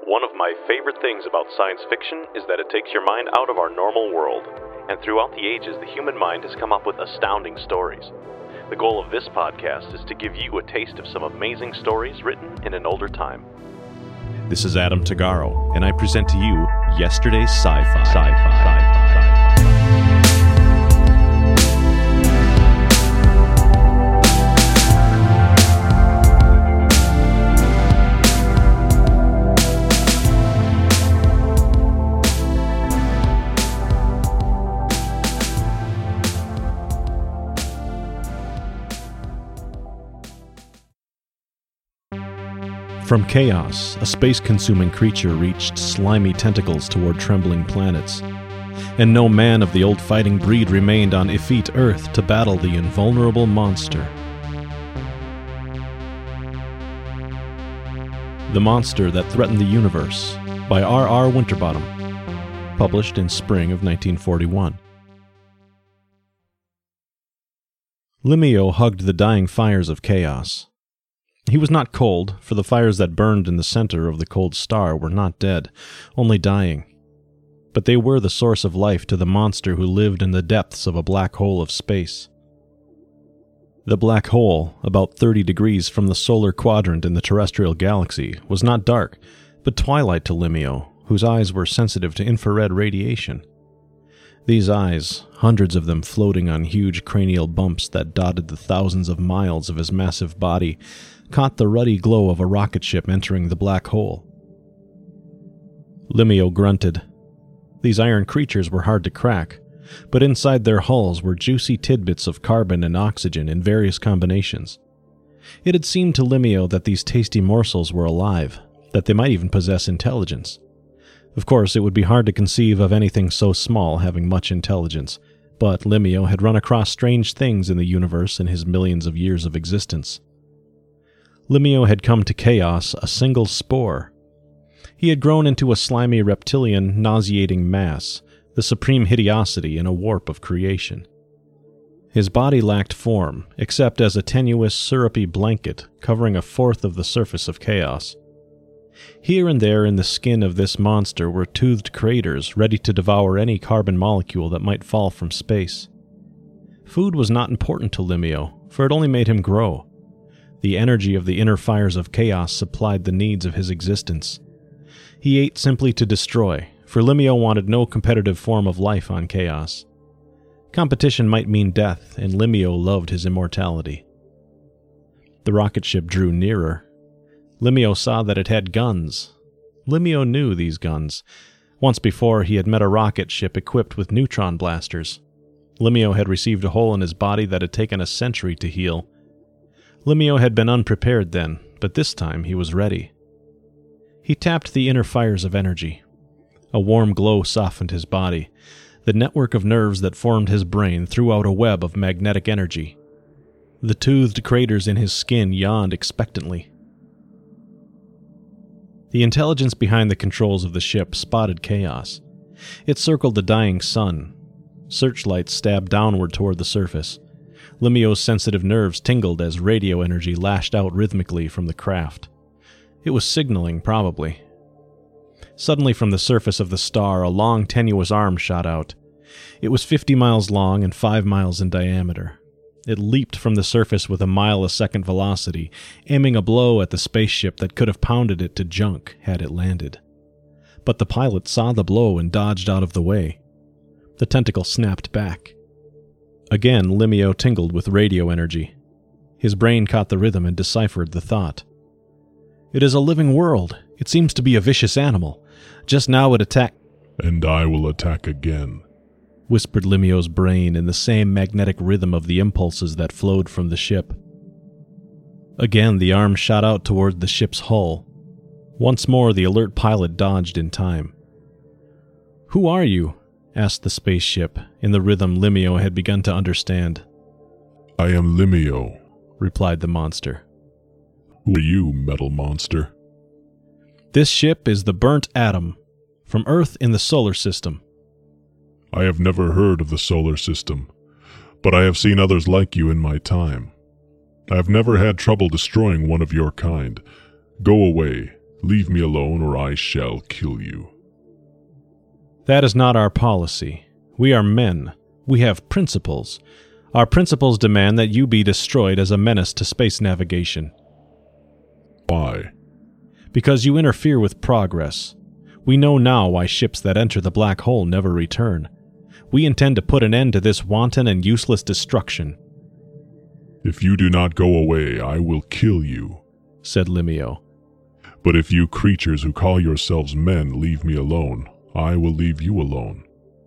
One of my favorite things about science fiction is that it takes your mind out of our normal world, and throughout the ages, the human mind has come up with astounding stories. The goal of this podcast is to give you a taste of some amazing stories written in an older time. This is Adam Tagaro, and I present to you Yesterday's Sci-Fi. From chaos, a space-consuming creature reached slimy tentacles toward trembling planets, and no man of the old fighting breed remained on effete Earth to battle the invulnerable monster. The Monster That Threatened the Universe, by R.R. Winterbottom, published in spring of 1941. Limio hugged the dying fires of chaos. He was not cold, for the fires that burned in the center of the cold star were not dead, only dying. But they were the source of life to the monster who lived in the depths of a black hole of space. The black hole, about 30 degrees from the solar quadrant in the terrestrial galaxy, was not dark, but twilight to Limio, whose eyes were sensitive to infrared radiation. These eyes, hundreds of them floating on huge cranial bumps that dotted the thousands of miles of his massive body, caught the ruddy glow of a rocket ship entering the black hole. Limio grunted. These iron creatures were hard to crack, but inside their hulls were juicy tidbits of carbon and oxygen in various combinations. It had seemed to Limio that these tasty morsels were alive, that they might even possess intelligence. Of course, it would be hard to conceive of anything so small having much intelligence, but Limio had run across strange things in the universe in his millions of years of existence. Limio had come to chaos a single spore. He had grown into a slimy reptilian, nauseating mass, the supreme hideosity in a warp of creation. His body lacked form, except as a tenuous, syrupy blanket covering a fourth of the surface of chaos. Here and there in the skin of this monster were toothed craters ready to devour any carbon molecule that might fall from space. Food was not important to Limio, for it only made him grow. The energy of the inner fires of chaos supplied the needs of his existence. He ate simply to destroy, for Limio wanted no competitive form of life on Chaos. Competition might mean death, and Limio loved his immortality. The rocket ship drew nearer. Limio saw that it had guns. Limio knew these guns. Once before, he had met a rocket ship equipped with neutron blasters. Limio had received a hole in his body that had taken a century to heal. Limio had been unprepared then, but this time he was ready. He tapped the inner fires of energy. A warm glow softened his body. The network of nerves that formed his brain threw out a web of magnetic energy. The toothed craters in his skin yawned expectantly. The intelligence behind the controls of the ship spotted chaos. It circled the dying sun. Searchlights stabbed downward toward the surface. Limio's sensitive nerves tingled as radio energy lashed out rhythmically from the craft. It was signaling, probably. Suddenly from the surface of the star, a long, tenuous arm shot out. It was 50 miles long and 5 miles in diameter. It leaped from the surface with a mile-a-second velocity, aiming a blow at the spaceship that could have pounded it to junk had it landed. But the pilot saw the blow and dodged out of the way. The tentacle snapped back. Again, Limio tingled with radio energy. His brain caught the rhythm and deciphered the thought. "It is a living world. It seems to be a vicious animal. Just now it attacked—" "And I will attack again," whispered Limio's brain in the same magnetic rhythm of the impulses that flowed from the ship. Again the arm shot out toward the ship's hull. Once more the alert pilot dodged in time. "Who are you?" asked the spaceship, in the rhythm Limio had begun to understand. "I am Limio," replied the monster. "Who are you, metal monster?" "This ship is the Burnt Atom, from Earth in the solar system." "I have never heard of the solar system, but I have seen others like you in my time. I have never had trouble destroying one of your kind. Go away. Leave me alone or I shall kill you. That is not our policy. We are men. We have principles. Our principles demand that you be destroyed as a menace to space navigation. Why? Because you interfere with progress. We know now why ships that enter the black hole never return. We intend to put an end to this wanton and useless destruction. If you do not go away, I will kill you, said Limio. But if you creatures who call yourselves men leave me alone, I will leave you alone.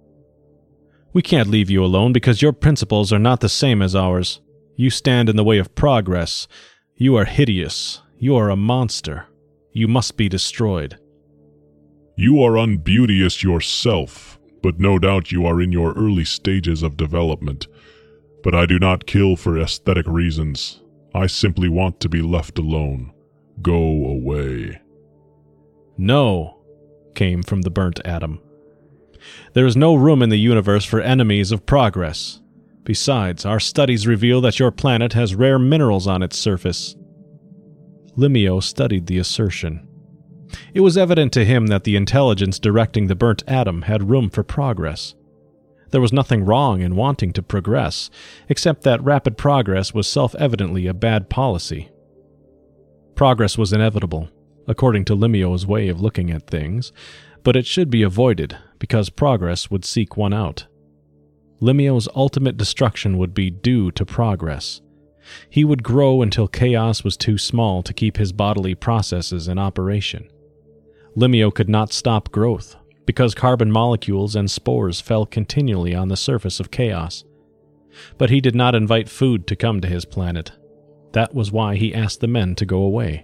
We can't leave you alone because your principles are not the same as ours. You stand in the way of progress. You are hideous. You are a monster. You must be destroyed. You are unbeauteous yourself, but no doubt you are in your early stages of development. But I do not kill for aesthetic reasons. I simply want to be left alone. Go away. No, came from the burnt atom. There is no room in the universe for enemies of progress. Besides, our studies reveal that your planet has rare minerals on its surface. Limio studied the assertion. It was evident to him that the intelligence directing the burnt atom had room for progress. There was nothing wrong in wanting to progress, except that rapid progress was self-evidently a bad policy. Progress was inevitable, according to Limio's way of looking at things, but it should be avoided, because progress would seek one out. Limio's ultimate destruction would be due to progress. He would grow until chaos was too small to keep his bodily processes in operation. Limio could not stop growth, because carbon molecules and spores fell continually on the surface of chaos. But he did not invite food to come to his planet. That was why he asked the men to go away.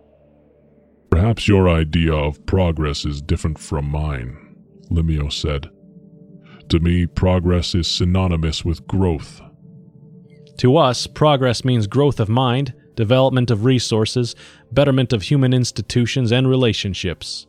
Perhaps your idea of progress is different from mine, Limio said. To me, progress is synonymous with growth. To us, progress means growth of mind, development of resources, betterment of human institutions and relationships.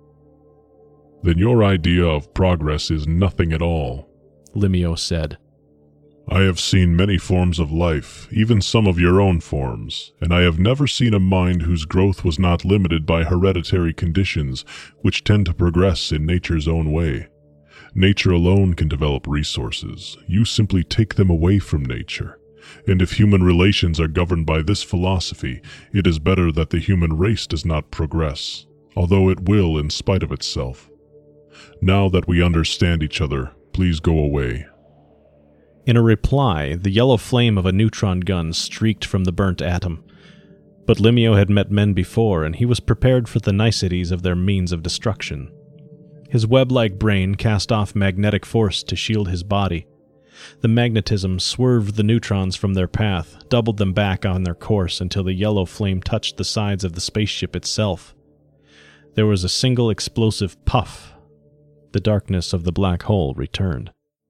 Then your idea of progress is nothing at all, Limio said. I have seen many forms of life, even some of your own forms, and I have never seen a mind whose growth was not limited by hereditary conditions, which tend to progress in nature's own way. Nature alone can develop resources. You simply take them away from nature. And if human relations are governed by this philosophy, it is better that the human race does not progress, although it will in spite of itself. Now that we understand each other, please go away. In a reply, the yellow flame of a neutron gun streaked from the burnt atom. But Limio had met men before, and he was prepared for the niceties of their means of destruction. His web-like brain cast off magnetic force to shield his body. The magnetism swerved the neutrons from their path, doubled them back on their course until the yellow flame touched the sides of the spaceship itself. There was a single explosive puff. The darkness of the black hole returned.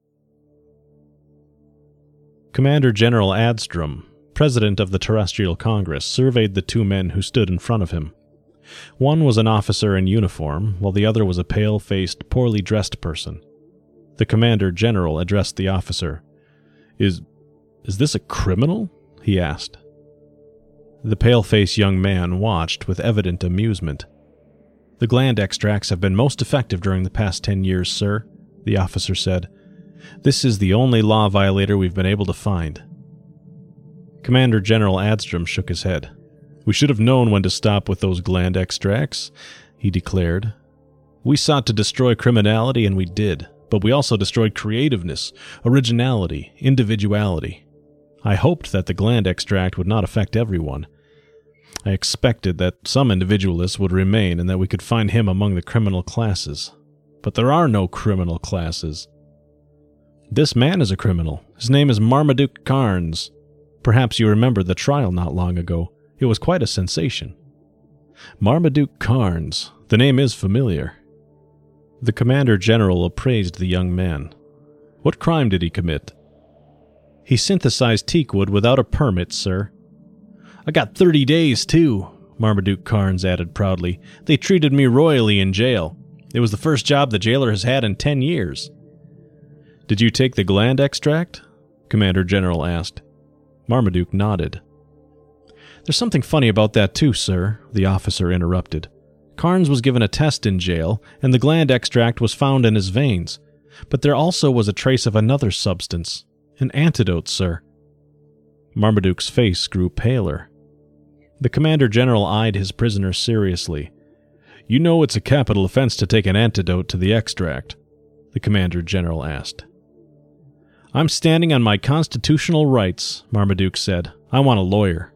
Commander General Adstrom, president of the Terrestrial Congress, surveyed the two men who stood in front of him. One was an officer in uniform, while the other was a pale-faced, poorly dressed person. The Commander General addressed the officer. Is this a criminal?" he asked. The pale-faced young man watched with evident amusement. "The gland extracts have been most effective during the past 10 years, sir," the officer said. "This is the only law violator we've been able to find." Commander General Adstrom shook his head. "We should have known when to stop with those gland extracts," he declared. "We sought to destroy criminality, and we did, but we also destroyed creativeness, originality, individuality. I hoped that the gland extract would not affect everyone. I expected that some individualists would remain and that we could find him among the criminal classes. But there are no criminal classes. This man is a criminal. His name is Marmaduke Carnes. Perhaps you remember the trial not long ago. It was quite a sensation." Marmaduke Carnes. The name is familiar. The Commander General appraised the young man. "What crime did he commit?" "He synthesized teakwood without a permit, sir." "I got 30 days, too," Marmaduke Carnes added proudly. "They treated me royally in jail. It was the first job the jailer has had in 10 years. "Did you take the gland extract?" Commander General asked. Marmaduke nodded. "There's something funny about that too, sir," the officer interrupted. Carnes was given a test in jail, and the gland extract was found in his veins. But there also was a trace of another substance. An antidote, sir. Marmaduke's face grew paler. The Commander General eyed his prisoner seriously. "You know it's a capital offense to take an antidote to the extract?" the Commander General asked. "I'm standing on my constitutional rights," Marmaduke said. "I want a lawyer."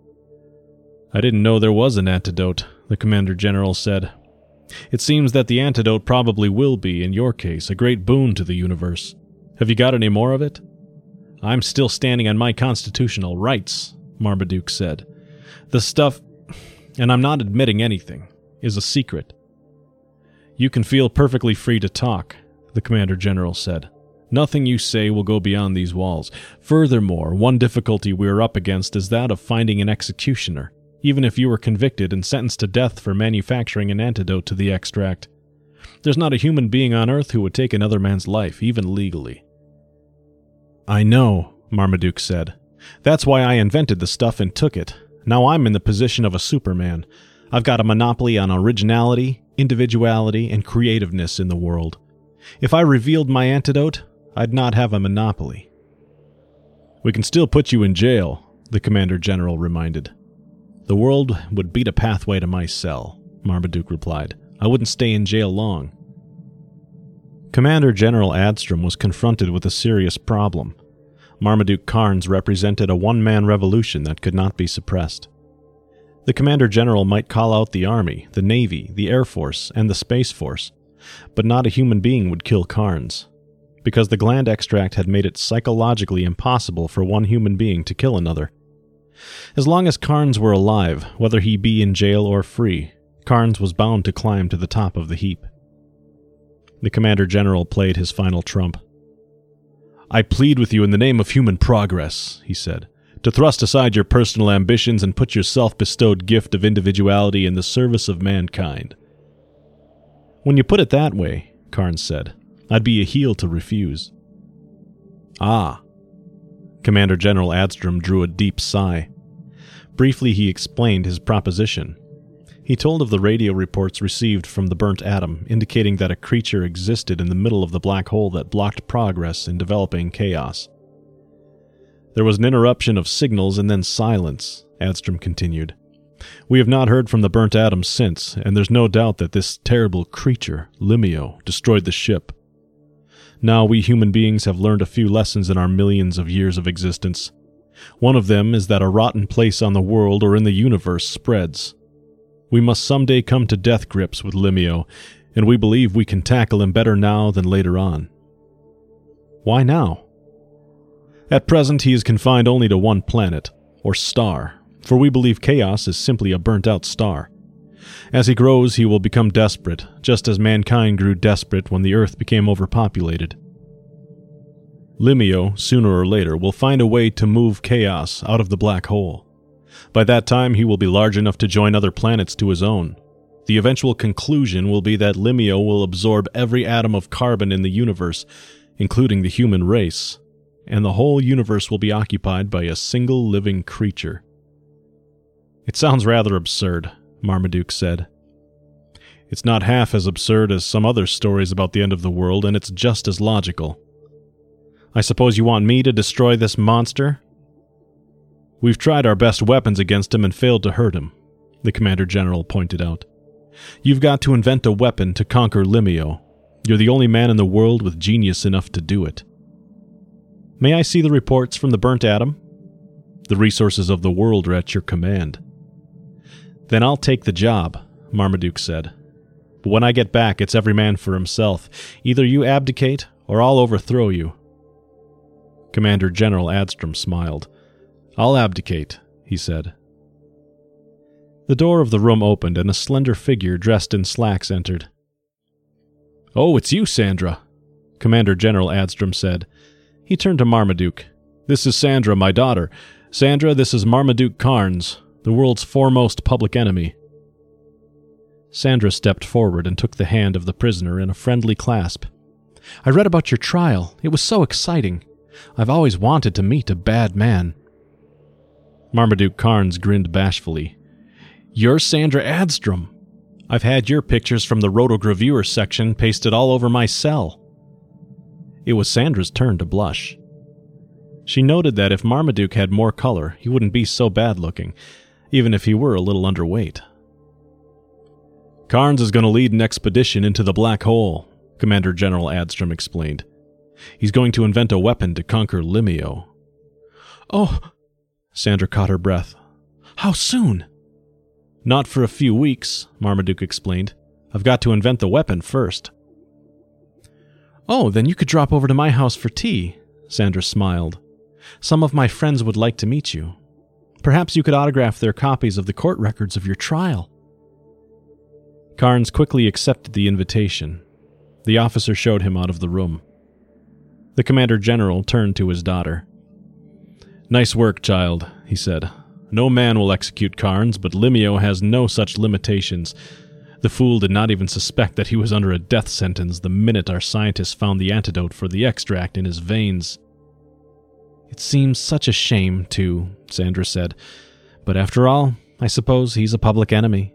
"I didn't know there was an antidote," the Commander General said. "It seems that the antidote probably will be, in your case, a great boon to the universe. Have you got any more of it?" "I'm still standing on my constitutional rights," Marmaduke said. "The stuff, and I'm not admitting anything, is a secret." "You can feel perfectly free to talk," the Commander General said. "Nothing you say will go beyond these walls. Furthermore, one difficulty we are up against is that of finding an executioner, even if you were convicted and sentenced to death for manufacturing an antidote to the extract. There's not a human being on Earth who would take another man's life, even legally." "I know," Marmaduke said. "That's why I invented the stuff and took it. Now I'm in the position of a Superman. I've got a monopoly on originality, individuality, and creativeness in the world. If I revealed my antidote, I'd not have a monopoly." "We can still put you in jail," the Commander General reminded. "The world would beat a pathway to my cell," Marmaduke replied. "I wouldn't stay in jail long." Commander General Adstrom was confronted with a serious problem. Marmaduke Carnes represented a one-man revolution that could not be suppressed. The Commander General might call out the Army, the Navy, the Air Force, and the Space Force, but not a human being would kill Carnes, because the gland extract had made it psychologically impossible for one human being to kill another. As long as Carnes were alive, whether he be in jail or free, Carnes was bound to climb to the top of the heap. The Commander General played his final trump. "I plead with you in the name of human progress," he said, "to thrust aside your personal ambitions and put your self-bestowed gift of individuality in the service of mankind." "When you put it that way," Carnes said, "I'd be a heel to refuse." "Ah." Commander General Adstrom drew a deep sigh. Briefly he explained his proposition. He told of the radio reports received from the burnt atom, indicating that a creature existed in the middle of the black hole that blocked progress in developing chaos. "There was an interruption of signals and then silence," Adstrom continued. "We have not heard from the burnt atom since, and there's no doubt that this terrible creature, Limio, destroyed the ship. Now we human beings have learned a few lessons in our millions of years of existence. One of them is that a rotten place on the world or in the universe spreads. We must someday come to death grips with Limio, and we believe we can tackle him better now than later on." "Why now?" "At present he is confined only to one planet, or star, for we believe chaos is simply a burnt-out star. As he grows, he will become desperate, just as mankind grew desperate when the Earth became overpopulated. Limio, sooner or later, will find a way to move chaos out of the black hole. By that time, he will be large enough to join other planets to his own. The eventual conclusion will be that Limio will absorb every atom of carbon in the universe, including the human race, and the whole universe will be occupied by a single living creature." "It sounds rather absurd," Marmaduke said. "It's not half as absurd as some other stories about the end of the world, and it's just as logical. I suppose you want me to destroy this monster?" "We've tried our best weapons against him and failed to hurt him," the Commander General pointed out. "You've got to invent a weapon to conquer Limio. You're the only man in the world with genius enough to do it." "May I see the reports from the burnt atom?" "The resources of the world are at your command." "Then I'll take the job," Marmaduke said. "But when I get back, it's every man for himself. Either you abdicate, or I'll overthrow you." Commander General Adstrom smiled. "I'll abdicate," he said. The door of the room opened and a slender figure dressed in slacks entered. "Oh, it's you, Sandra," Commander General Adstrom said. He turned to Marmaduke. "This is Sandra, my daughter. Sandra, this is Marmaduke Carnes, the world's foremost public enemy." Sandra stepped forward and took the hand of the prisoner in a friendly clasp. "I read about your trial. It was so exciting. I've always wanted to meet a bad man." Marmaduke Carnes grinned bashfully. "You're Sandra Adstrom. I've had your pictures from the rotogravure section pasted all over my cell." It was Sandra's turn to blush. She noted that if Marmaduke had more color, he wouldn't be so bad-looking, even if he were a little underweight. "Carnes is going to lead an expedition into the Black Hole," Commander General Adstrom explained. "He's going to invent a weapon to conquer Limio." "Oh," Sandra caught her breath. "How soon?" "Not for a few weeks," Marmaduke explained. "I've got to invent the weapon first." "Oh, then you could drop over to my house for tea," Sandra smiled. "Some of my friends would like to meet you. Perhaps you could autograph their copies of the court records of your trial." Carnes quickly accepted the invitation. The officer showed him out of the room. The Commander General turned to his daughter. "Nice work, child," he said. "No man will execute Carnes, but Limio has no such limitations. The fool did not even suspect that he was under a death sentence the minute our scientists found the antidote for the extract in his veins." "It seems such a shame, too," Sandra said. "But after all, I suppose he's a public enemy."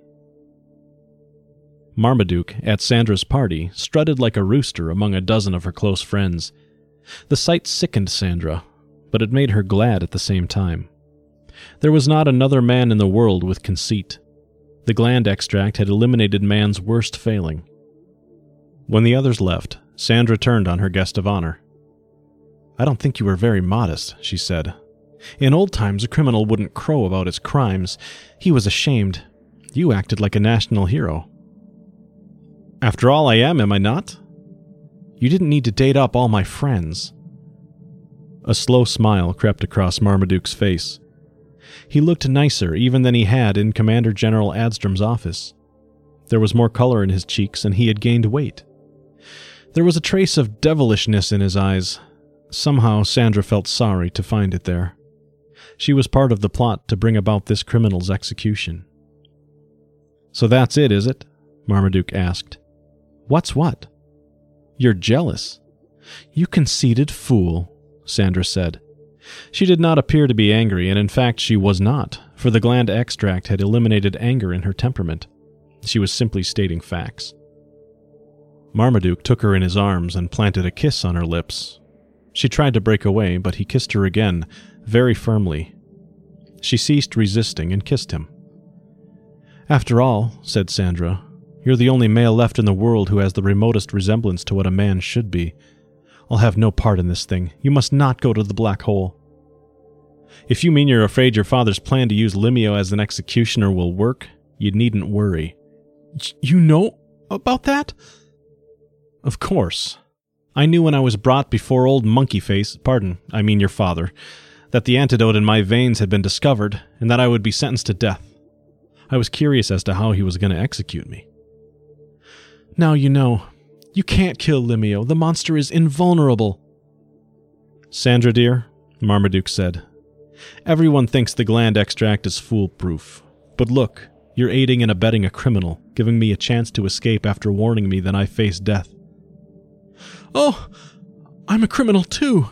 Marmaduke, at Sandra's party, strutted like a rooster among a dozen of her close friends. The sight sickened Sandra, but it made her glad at the same time. There was not another man in the world with conceit. The gland extract had eliminated man's worst failing. When the others left, Sandra turned on her guest of honor. "I don't think you were very modest," she said. "In old times, a criminal wouldn't crow about his crimes. He was ashamed. You acted like a national hero." "After all, I am I not?" "You didn't need to date up all my friends." A slow smile crept across Marmaduke's face. He looked nicer even than he had in Commander General Adstrom's office. There was more color in his cheeks, and he had gained weight. There was a trace of devilishness in his eyes. Somehow Sandra felt sorry to find it there. She was part of the plot to bring about this criminal's execution. "So that's it, is it?" Marmaduke asked. "What's what?" "You're jealous." "You conceited fool," Sandra said. She did not appear to be angry, and in fact she was not, for the gland extract had eliminated anger in her temperament. She was simply stating facts. Marmaduke took her in his arms and planted a kiss on her lips. She tried to break away, but he kissed her again, very firmly. She ceased resisting and kissed him. "After all," said Sandra, "you're the only male left in the world who has the remotest resemblance to what a man should be. I'll have no part in this thing. You must not go to the Black Hole." "If you mean you're afraid your father's plan to use Limio as an executioner will work, you needn't worry." "You know about that?" "Of course. I knew when I was brought before old Monkeyface, I mean your father, that the antidote in my veins had been discovered, and that I would be sentenced to death. I was curious as to how he was going to execute me." "Now you know. You can't kill Limio. The monster is invulnerable." "Sandra, dear," Marmaduke said, "everyone thinks the gland extract is foolproof. But look, you're aiding and abetting a criminal, giving me a chance to escape after warning me that I face death." "Oh, I'm a criminal too."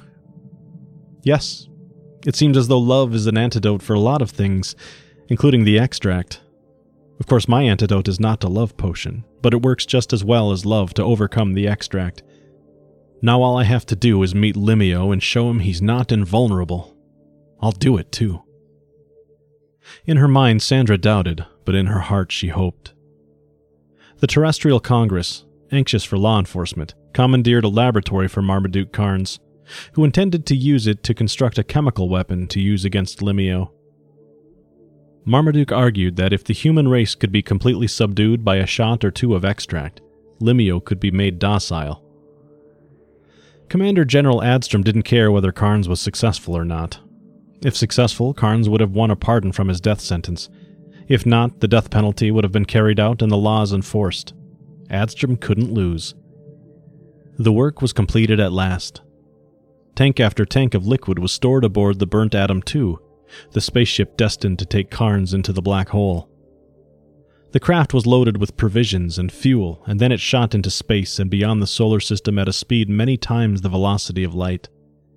"Yes. It seems as though love is an antidote for a lot of things, including the extract. Of course, my antidote is not a love potion, but it works just as well as love to overcome the extract. Now all I have to do is meet Limio and show him he's not invulnerable. I'll do it, too." In her mind, Sandra doubted, but in her heart she hoped. The Terrestrial Congress, anxious for law enforcement, commandeered a laboratory for Marmaduke Carnes, who intended to use it to construct a chemical weapon to use against Limio. Marmaduke argued that if the human race could be completely subdued by a shot or two of extract, Limio could be made docile. Commander General Adstrom didn't care whether Carnes was successful or not. If successful, Carnes would have won a pardon from his death sentence. If not, the death penalty would have been carried out and the laws enforced. Adstrom couldn't lose. The work was completed at last. Tank after tank of liquid was stored aboard the Burnt Atom 2, the spaceship destined to take Carnes into the Black Hole. The craft was loaded with provisions and fuel, and then it shot into space and beyond the solar system at a speed many times the velocity of light.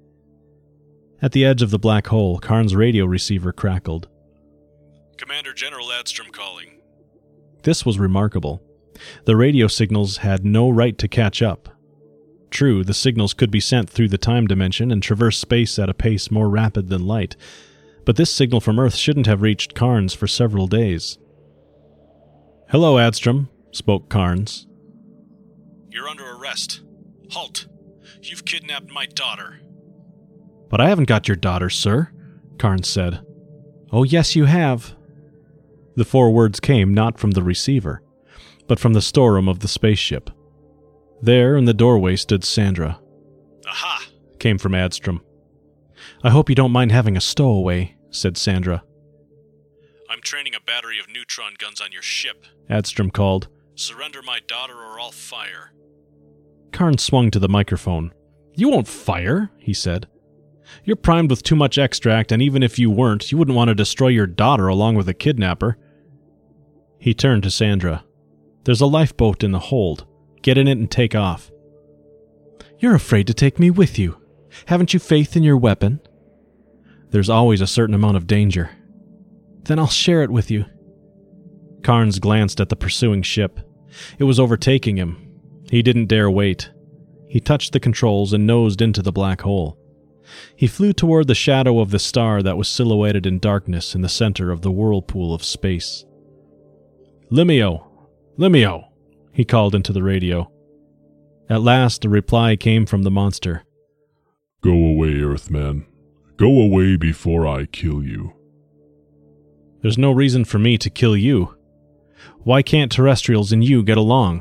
At the edge of the Black Hole, Carnes' radio receiver crackled. "Commander General Adstrom calling." This was remarkable. The radio signals had no right to catch up. True, the signals could be sent through the time dimension and traverse space at a pace more rapid than light, but this signal from Earth shouldn't have reached Carnes for several days. "Hello, Adstrom," spoke Carnes. "You're under arrest. Halt! You've kidnapped my daughter." "But I haven't got your daughter, sir," Carnes said. "Oh, yes, you have." The 4 words came not from the receiver, but from the storeroom of the spaceship. There, in the doorway, stood Sandra. "Aha!" came from Adstrom. "I hope you don't mind having a stowaway," said Sandra. "I'm training a battery of neutron guns on your ship," Adstrom called. "Surrender my daughter or I'll fire." Carnes swung to the microphone. "You won't fire," he said. "You're primed with too much extract, and even if you weren't, you wouldn't want to destroy your daughter along with a kidnapper." He turned to Sandra. "There's a lifeboat in the hold. Get in it and take off." "You're afraid to take me with you. Haven't you faith in your weapon?" "There's always a certain amount of danger." "Then I'll share it with you." Carnes glanced at the pursuing ship. It was overtaking him. He didn't dare wait. He touched the controls and nosed into the black hole. He flew toward the shadow of the star that was silhouetted in darkness in the center of the whirlpool of space. "Limio! Limio!" he called into the radio. At last, a reply came from the monster. "Go away, Earthman. Go away before I kill you." "There's no reason for me to kill you. Why can't terrestrials and you get along?"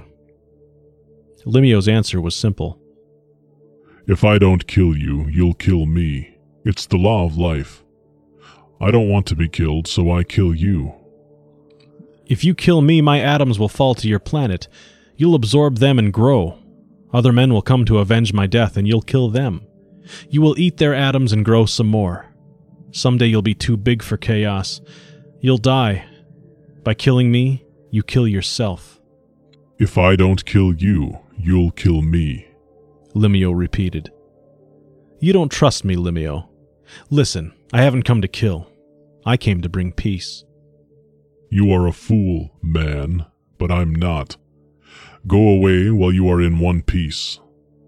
Limio's answer was simple. "If I don't kill you, you'll kill me. It's the law of life. I don't want to be killed, so I kill you." "If you kill me, my atoms will fall to your planet. You'll absorb them and grow. Other men will come to avenge my death, and you'll kill them. You will eat their atoms and grow some more. Someday you'll be too big for chaos. You'll die. By killing me, you kill yourself." "If I don't kill you, you'll kill me," Limio repeated. "You don't trust me, Limio. Listen, I haven't come to kill. I came to bring peace." "You are a fool, man, but I'm not. Go away while you are in one piece."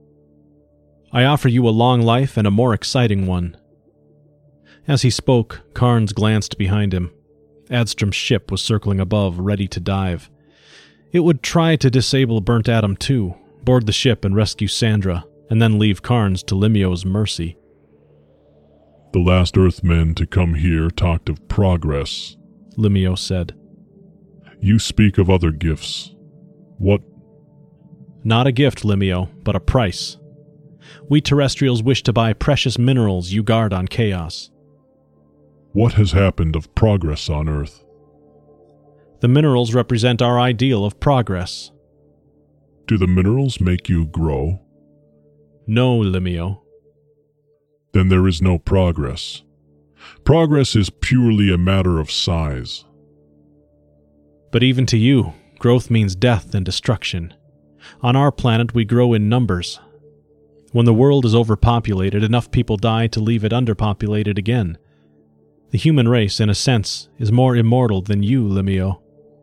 "I offer you a long life and a more exciting one." As he spoke, Carnes glanced behind him. Adstrom's ship was circling above, ready to dive. It would try to disable Burnt Atom 2, board the ship and rescue Sandra, and then leave Carnes to Limio's mercy. "The last Earthmen to come here talked of progress," Limio said. "You speak of other gifts. What?" "Not a gift, Limio, but a price. We terrestrials wish to buy precious minerals you guard on Chaos." "What has happened of progress on Earth?" "The minerals represent our ideal of progress." "Do the minerals make you grow?" "No, Limio." "Then there is no progress. Progress is purely a matter of size." "But even to you, growth means death and destruction. On our planet we grow in numbers. When the world is overpopulated, enough people die to leave it underpopulated again. The human race, in a sense, is more immortal than you, Limio."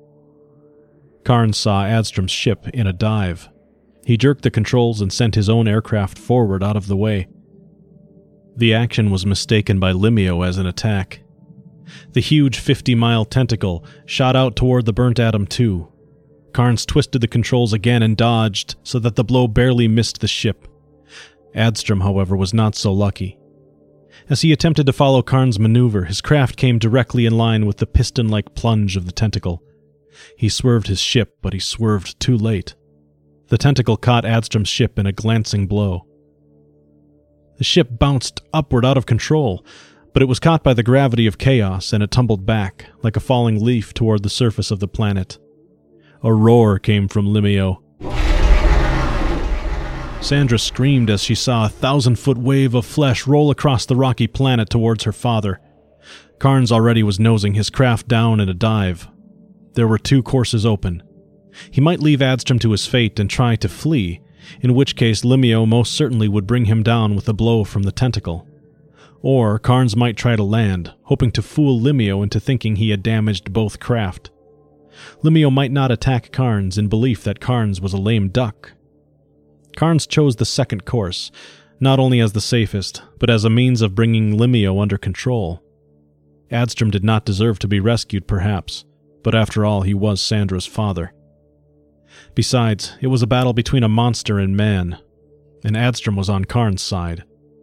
Carnes saw Adstrom's ship in a dive. He jerked the controls and sent his own aircraft forward out of the way. The action was mistaken by Limio as an attack. The huge 50-mile tentacle shot out toward the Burnt Atom 2. Carnes twisted the controls again and dodged so that the blow barely missed the ship. Adstrom, however, was not so lucky. As he attempted to follow Carnes' maneuver, his craft came directly in line with the piston-like plunge of the tentacle. He swerved his ship, but he swerved too late. The tentacle caught Adstrom's ship in a glancing blow. The ship bounced upward out of control, but it was caught by the gravity of chaos and it tumbled back, like a falling leaf, toward the surface of the planet. A roar came from Limio. Sandra screamed as she saw a 1,000-foot wave of flesh roll across the rocky planet towards her father. Carnes already was nosing his craft down in a dive. There were 2 courses open. He might leave Adstrom to his fate and try to flee, in which case Limio most certainly would bring him down with a blow from the tentacle. Or Carnes might try to land, hoping to fool Limio into thinking he had damaged both craft. Limio might not attack Carnes in belief that Carnes was a lame duck. Carnes chose the second course, not only as the safest, but as a means of bringing Limio under control. Adstrom did not deserve to be rescued, perhaps, but after all, he was Sandra's father. Besides, it was a battle between a monster and man, and Adstrom was on Carnes' side.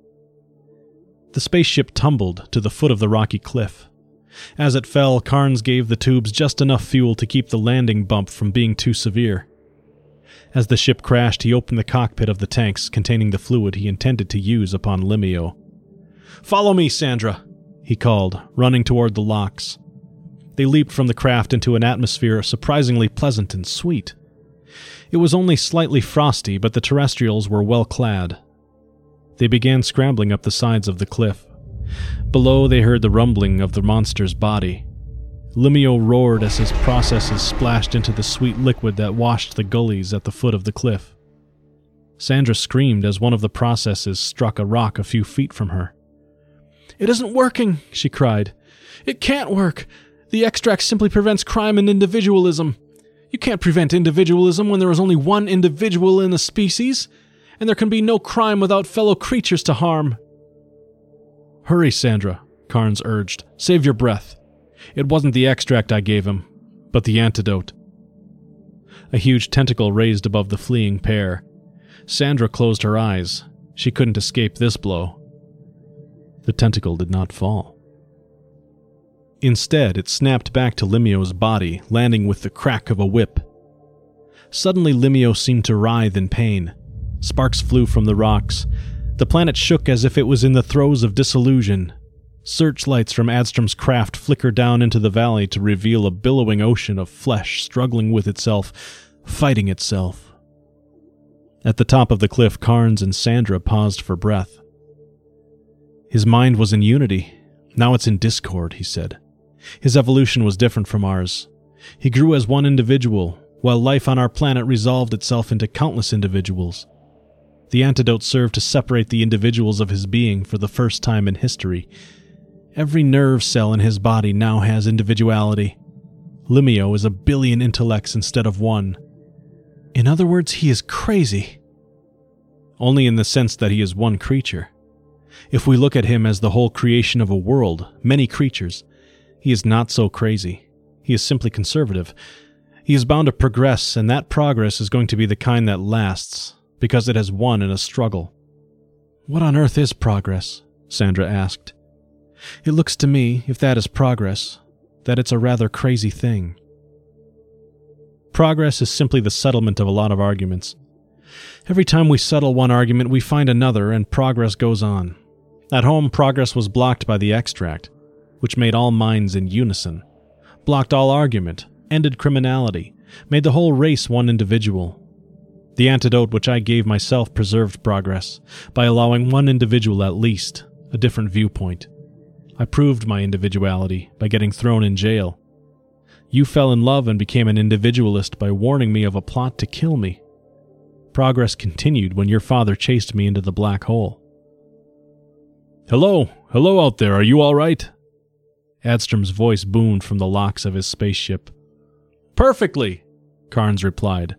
The spaceship tumbled to the foot of the rocky cliff. As it fell, Carnes gave the tubes just enough fuel to keep the landing bump from being too severe. As the ship crashed, he opened the cockpit of the tanks containing the fluid he intended to use upon Limio. "Follow me, Sandra," he called, running toward the locks. They leaped from the craft into an atmosphere surprisingly pleasant and sweet. It was only slightly frosty, but the terrestrials were well clad. They began scrambling up the sides of the cliff. Below, they heard the rumbling of the monster's body. Limio roared as his processes splashed into the sweet liquid that washed the gullies at the foot of the cliff. Sandra screamed as one of the processes struck a rock a few feet from her. "It isn't working," she cried. "It can't work. The extract simply prevents crime and individualism. You can't prevent individualism when there is only one individual in a species, and there can be no crime without fellow creatures to harm." "Hurry, Sandra," Carnes urged. "Save your breath. It wasn't the extract I gave him, but the antidote." A huge tentacle raised above the fleeing pair. Sandra closed her eyes. She couldn't escape this blow. The tentacle did not fall. Instead, it snapped back to Limio's body, landing with the crack of a whip. Suddenly, Limio seemed to writhe in pain. Sparks flew from the rocks. The planet shook as if it was in the throes of dissolution. Searchlights from Adstrom's craft flickered down into the valley to reveal a billowing ocean of flesh struggling with itself, fighting itself. At the top of the cliff, Carnes and Sandra paused for breath. "His mind was in unity. Now it's in discord," he said. "His evolution was different from ours. He grew as one individual, while life on our planet resolved itself into countless individuals. The antidote served to separate the individuals of his being for the first time in history. Every nerve cell in his body now has individuality. Limio is 1 billion intellects instead of 1. In other words, he is crazy. Only in the sense that he is one creature. If we look at him as the whole creation of a world, many creatures, he is not so crazy. He is simply conservative. He is bound to progress, and that progress is going to be the kind that lasts, because it has won in a struggle." "What on earth is progress?" Sandra asked. "It looks to me, if that is progress, that it's a rather crazy thing." Progress is simply the settlement of a lot of arguments. Every time we settle one argument, we find another, and progress goes on. At home, progress was blocked by the extract, which made all minds in unison, blocked all argument, ended criminality, made the whole race one individual. The antidote which I gave myself preserved progress, by allowing one individual at least, a different viewpoint. I proved my individuality by getting thrown in jail. You fell in love and became an individualist by warning me of a plot to kill me. Progress continued when your father chased me into the black hole. "Hello out there, are you all right?" Adstrom's voice boomed from the locks of his spaceship. "Perfectly," Carnes replied.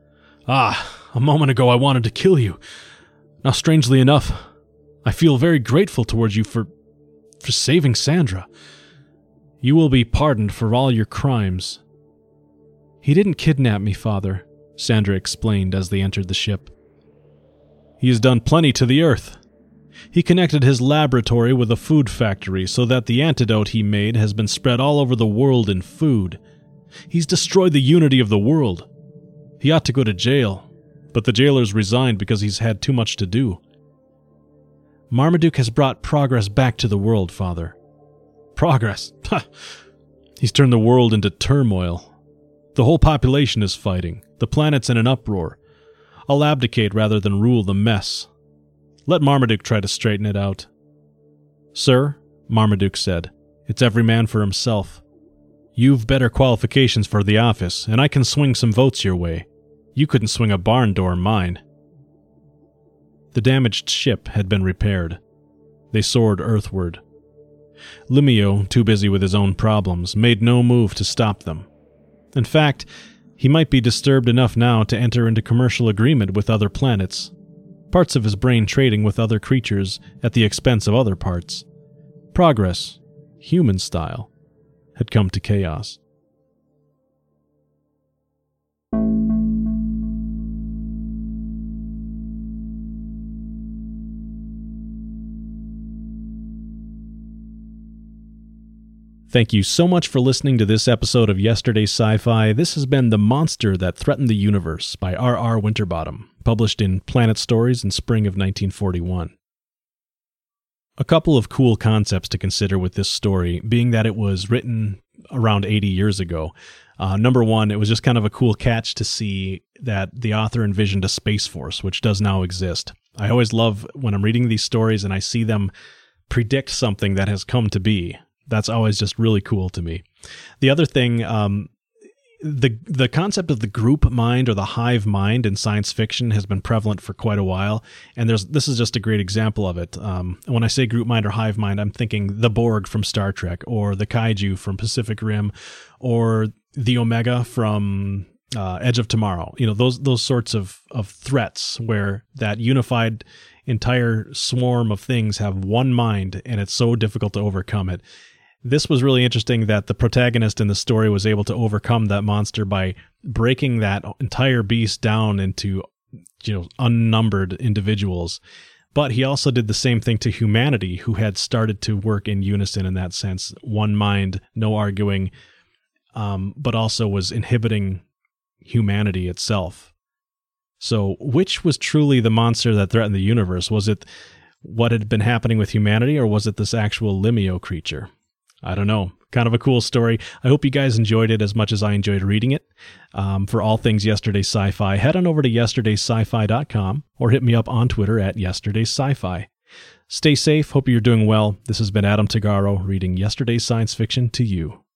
A moment ago I wanted to kill you. Now, strangely enough, I feel very grateful towards you for saving Sandra. You will be pardoned for all your crimes." "He didn't kidnap me, Father," Sandra explained as they entered the ship. "He has done plenty to the Earth. He connected his laboratory with a food factory so that the antidote he made has been spread all over the world in food. He's destroyed the unity of the world. He ought to go to jail, but the jailers resigned because he's had too much to do. Marmaduke has brought progress back to the world, Father." "Progress? Ha! He's turned the world into turmoil. The whole population is fighting. The planet's in an uproar. I'll abdicate rather than rule the mess. Let Marmaduke try to straighten it out." "Sir," Marmaduke said, "it's every man for himself. You've better qualifications for the office, and I can swing some votes your way. You couldn't swing a barn door mine." The damaged ship had been repaired. They soared earthward. Limio, too busy with his own problems, made no move to stop them. In fact, he might be disturbed enough now to enter into commercial agreement with other planets, parts of his brain trading with other creatures at the expense of other parts. Progress, human style, had come to chaos. Thank you so much for listening to this episode of Yesterday's Sci-Fi. This has been The Monster That Threatened the Universe by R.R. Winterbottom, published in Planet Stories in spring of 1941. A couple of cool concepts to consider with this story, being that it was written around 80 years ago. Number one, it was just kind of a cool catch to see that the author envisioned a space force, which does now exist. I always love when I'm reading these stories and I see them predict something that has come to be. That's always just really cool to me. The other thing, the concept of the group mind or the hive mind in science fiction has been prevalent for quite a while, and this is just a great example of it. When I say group mind or hive mind, I'm thinking the Borg from Star Trek, or the Kaiju from Pacific Rim, or the Omega from Edge of Tomorrow. You know, those sorts of threats where that unified entire swarm of things have one mind, and it's so difficult to overcome it. This was really interesting that the protagonist in the story was able to overcome that monster by breaking that entire beast down into, unnumbered individuals. But he also did the same thing to humanity, who had started to work in unison in that sense. One mind, no arguing, but also was inhibiting humanity itself. So which was truly the monster that threatened the universe? Was it what had been happening with humanity, or was it this actual Limio creature? I don't know. Kind of a cool story. I hope you guys enjoyed it as much as I enjoyed reading it. For all things Yesterday's Sci-Fi, head on over to yesterdaysci-fi.com or hit me up on Twitter at yesterdaysci-fi. Stay safe. Hope you're doing well. This has been Adam Tagaro reading Yesterday's Science Fiction to you.